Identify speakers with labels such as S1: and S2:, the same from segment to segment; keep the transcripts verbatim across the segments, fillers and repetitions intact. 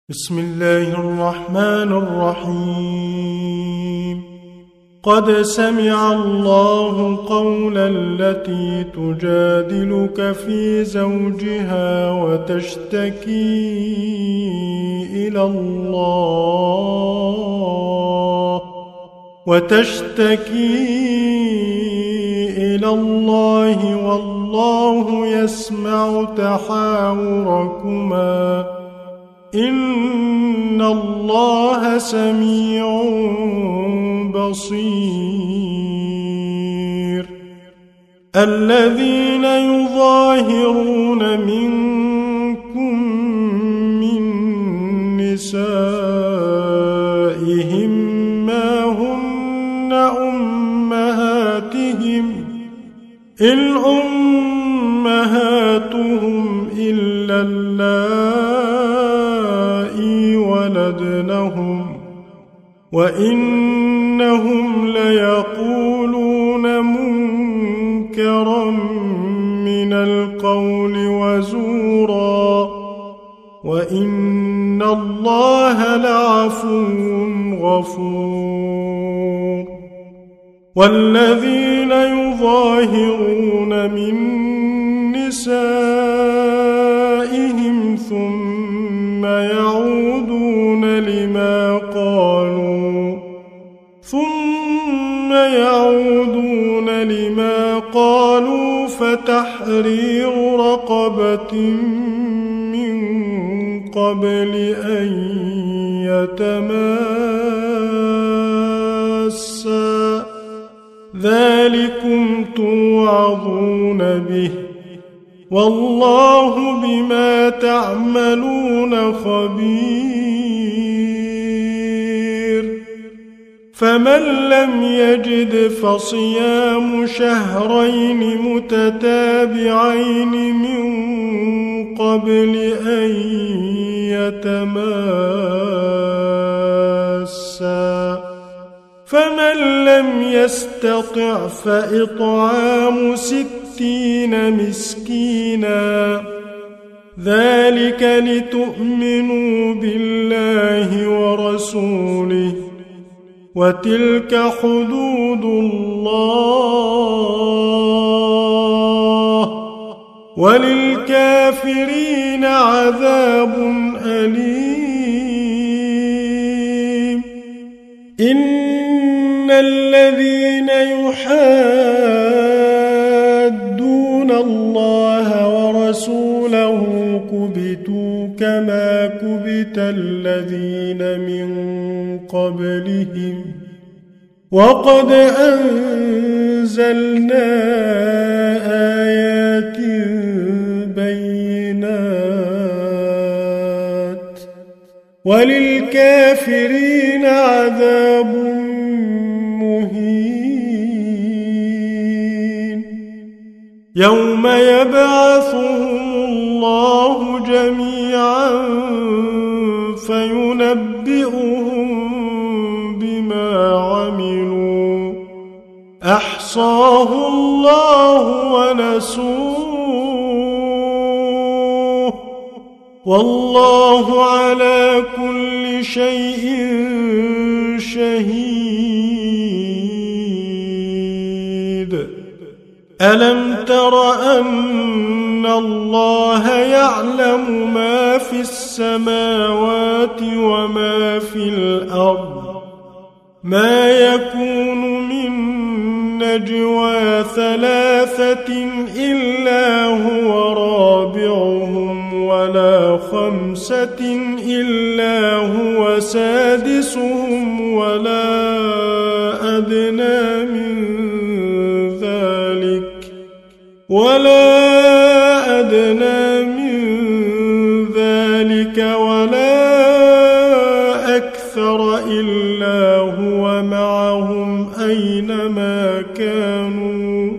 S1: بسم الله الرحمن الرحيم قد سمع الله قولا التي تجادلك في زوجها وتشتكي إلى الله وتشتكي إلى الله والله يسمع تحاوركما إن الله سميع بصير الذين يظاهرون منكم من نسائهم ما هن أمهاتهم إن أمهاتهم إلا اللائي ولدنهم وإنهم ليقولون منكرا من القول وزورا وإن الله لعفو غفور والذين يظاهرون من نسائهم ثم يعودون لما قالوا ثم يعودون لما قالوا فتحرير رقبة من قبل أن يتماسا ذلكم توعظون به والله بما تعملون خبير فمن لم يجد فصيام شهرين متتابعين من قبل أن يتماسا فمن لم يستطع فإطعام ستين مسكينا ذلك لتؤمنوا بالله ورسوله وتلك حدود الله وللكافرين عذاب أليم إن الذين يحادون الله ورسوله كبتوا كما كبت الذين من قبلهم وقد أنزلنا آيات بينات وللكافرين عذاب مهين يوم يبعثهم الله جميعا فينبئهم بما عملوا أحصاه الله ونسوه والله على كل شيء شهيد ألم تر أن الله يعلم ما في السماوات وما في الأرض ما يكون من نجوى ثلاثة إلا هو رابعهم ولا خمسة إلا هو سادسهم ولا أدنى من ذلك ولا أدنى من ذلك ولا أكثر إلا هو معهم أينما كانوا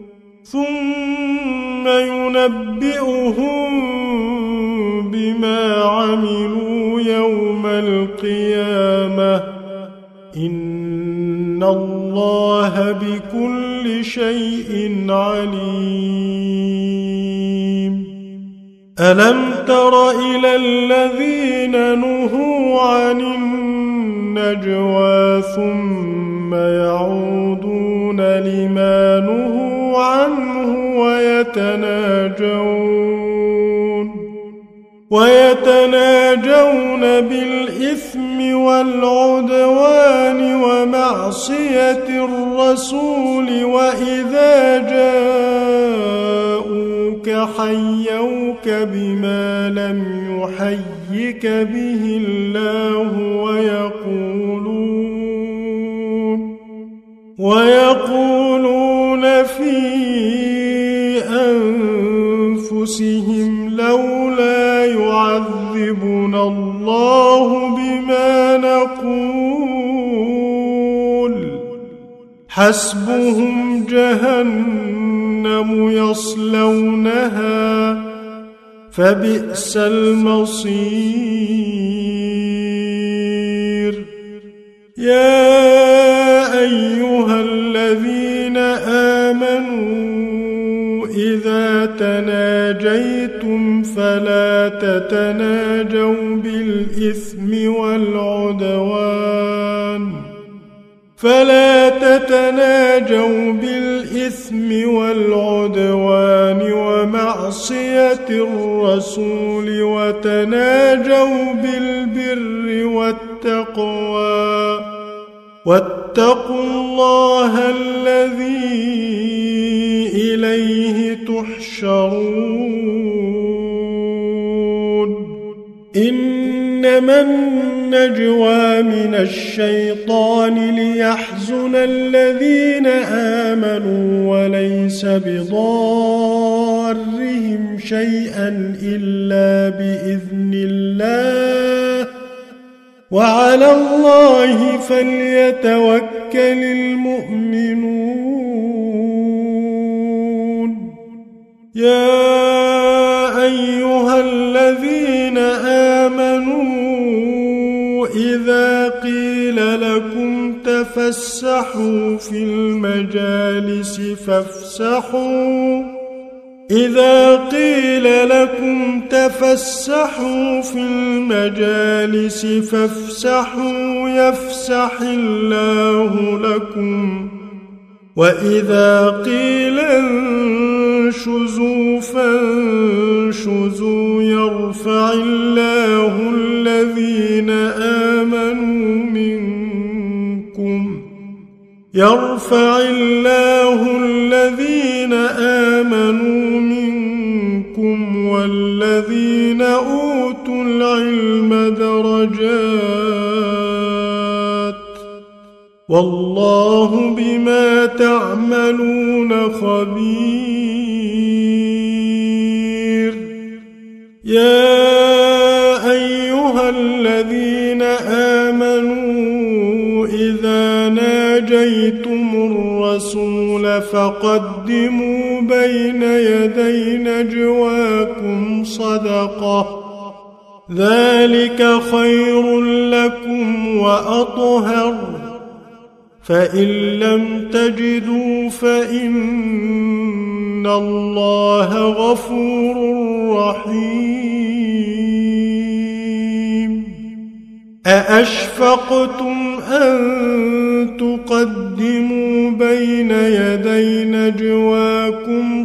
S1: ثم ينبئهم بما عملوا يوم القيامة إن الله بكل شيء عليم ألم تر إلى الذين نهوا عن النجوى ثم يعودون لما نهوا عنه ويتناجون ويتناجون بالإثم والعدوان ومعصية الرسول وإذا جاءوك حيوك بما لم يحيك به الله ويقولون ويقولون في أنفسهم لولا يعذبنا الله بما نقول حسبهم جهنم يصلونها فبئس المصير يا أيها الذين آمنوا إذا تناجيتم فلا تتناجوا بالإثم والعدوان فلا تتناجوا بالإثم والعدوان ومعصية الرسول وتناجوا بالبر والتقوى واتقوا الله الذي إليه تحشرون إنما النجوى من الشيطان ليحزن الذين آمنوا وليس بضارهم شيئا إلا بإذن الله وعلى الله فليتوكل المؤمنون يا أيها الذين آمنوا إذا قيل لكم تفسحوا في المجالس فافسحوا إذا قيل لكم تفسحوا في المجالس فافسحوا يفسح الله لكم وإذا قيل انشزوا فانشزوا يرفع الله الذين آمنوا منكم يرفع الله الذين آمنوا منكم والذين أوتوا العلم درجات والله بما تعملون خبير يا أيها الذين آمنوا إذا ناجيتم الرسول فقدموا بين يدي نجواكم صدقة ذلك خير لكم وأطهر فإن لم تجدوا فإن الله غفور رحيم أأشفقتم أن تقدموا بين يدي نجواكم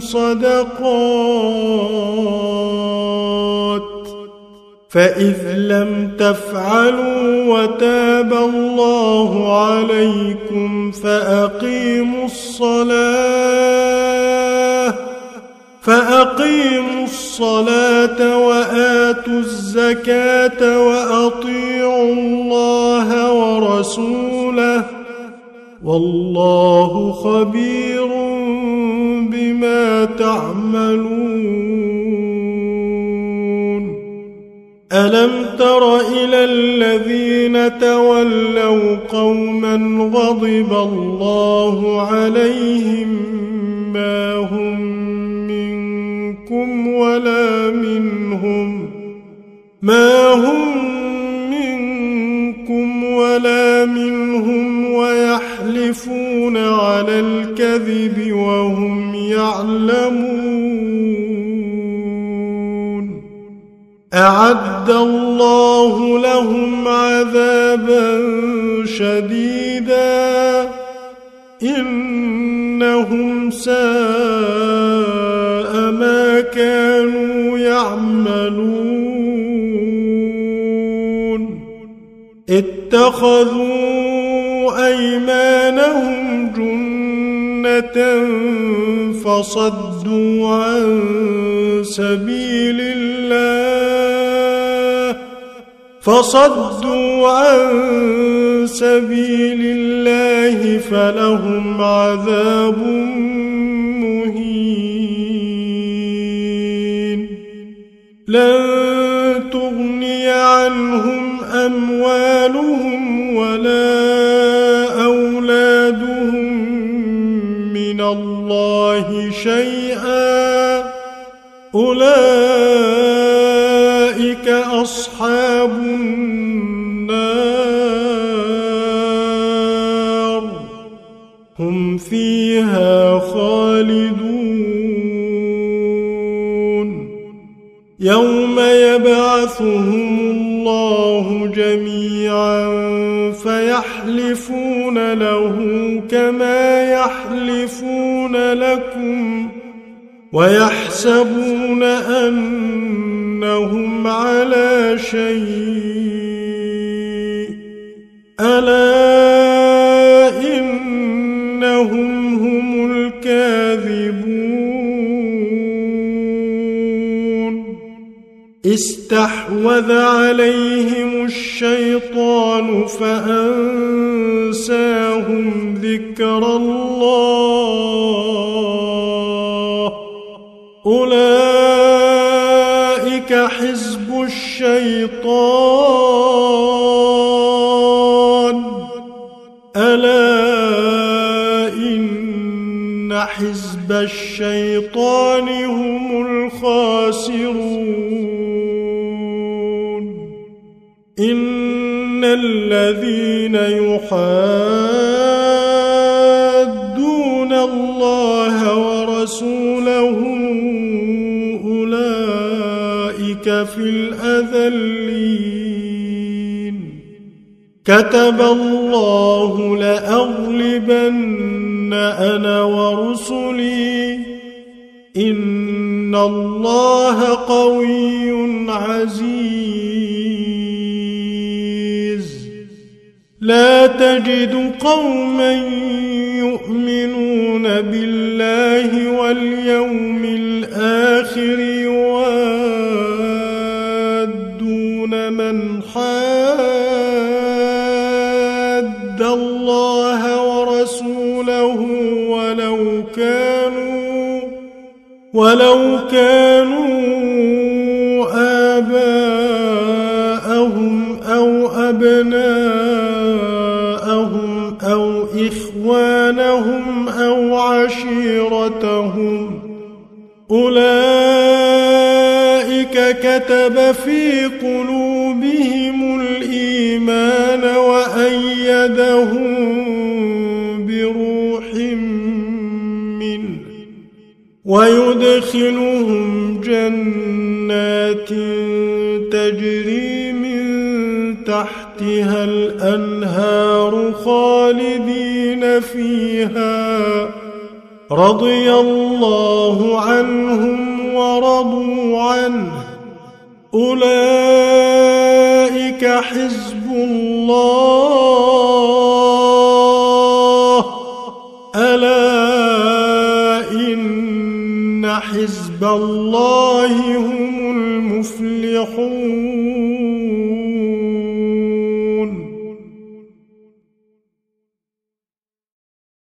S1: صدقات فإذ لم تفعلوا وتاب الله عليكم فأقيموا الصلاة فأقيموا الصلاة وآتوا الزكاة وأطيعوا الله ورسوله والله خبير بما تعملون ألم تر إلى الذين تولوا قوما غضب الله عليهم ما هم منكم ولا منهم ما هم منكم ولا منهم ويحلفون على الكذب وهم يعلمون أعد الله لهم عذابا شديدا إنهم ساء ما كانوا يعملون اتخذوا أيمانهم جنة فصدوا عن سبيل الله فصدوا عن سبيل الله فلهم عذاب مهين لن تغني عنهم أموالهم ولا أولادهم من الله شيئا أولئك أصحاب النار هم فيها خالدون يوم يبعثهم الله جميعا فيحلفون له كما يحلفون لكم ويحسبون أنهم على شيء ألا إنهم هم الكاذبون استحوذ عليهم الشيطان فأنساهم ذكر الله أولئك حزب الشيطان ألا إن حزب الشيطان هم الخاسرون إن الذين يحادون الله ورسوله أولئك في الأذلين كتب الله لأغلبن أنا ورسلي إن الله قوي عزيز لا تجد قوما يؤمنون بالله واليوم الآخر يوادون من حاد الله ورسوله ولو كانوا ولو كانوا آباءهم أو أبناءهم أو إخوانهم أو عشيرتهم أولئك كتب في قلوبهم الإيمان وأيدهم بروح منه ويدخلهم جنات تجري من تحتها الأنهار خالدين فيها رضي الله عنهم ورضوا عنه أولئك حزب الله ألا إن حزب الله هم المفلحون